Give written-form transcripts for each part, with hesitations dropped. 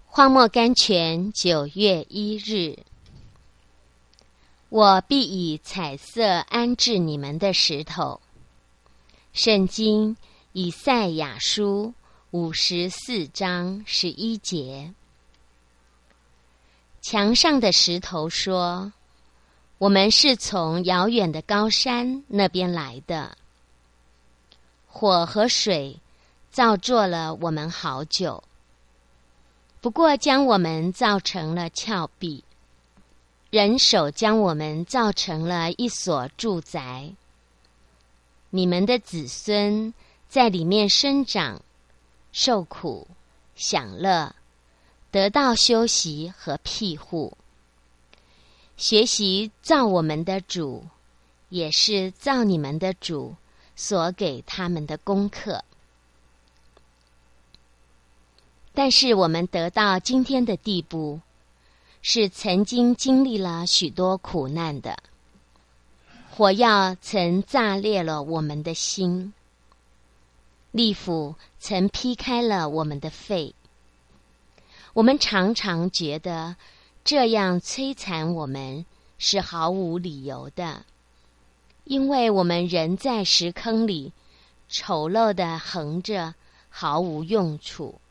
荒漠甘泉9月1日，我必以彩色安置你们的石头。圣经以赛亚书54章11节。墙上的石头说，我们是从遥远的高山那边来的。火和水造作了我们好久，不过将我们造成了峭壁，人手将我们造成了一所住宅。你们的子孙在里面生长，受苦，享乐，得到休息和庇护。学习造我们的主，也是造你们的主所给他们的功课。但是我们得到今天的地步，是曾经经历了许多苦难的。火药曾炸裂了我们的心，利斧曾劈开了我们的肺。我们常常觉得这样摧残我们是毫无理由的，因为我们人在石坑里丑陋地横着，毫无用处。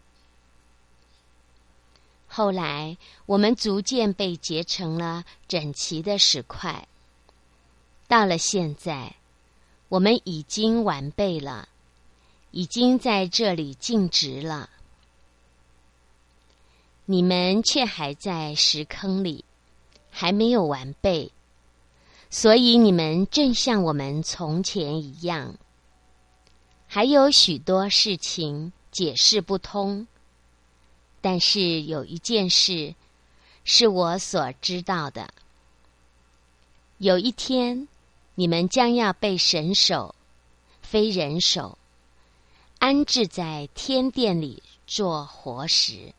后来我们逐渐被结成了整齐的石块，到了现在，我们已经完备了，已经在这里静植了。你们却还在石坑里，还没有完备，所以你们正像我们从前一样，还有许多事情解释不通。但是有一件事是我所知道的，有一天你们将要被神手，非人手，安置在天殿里做活石。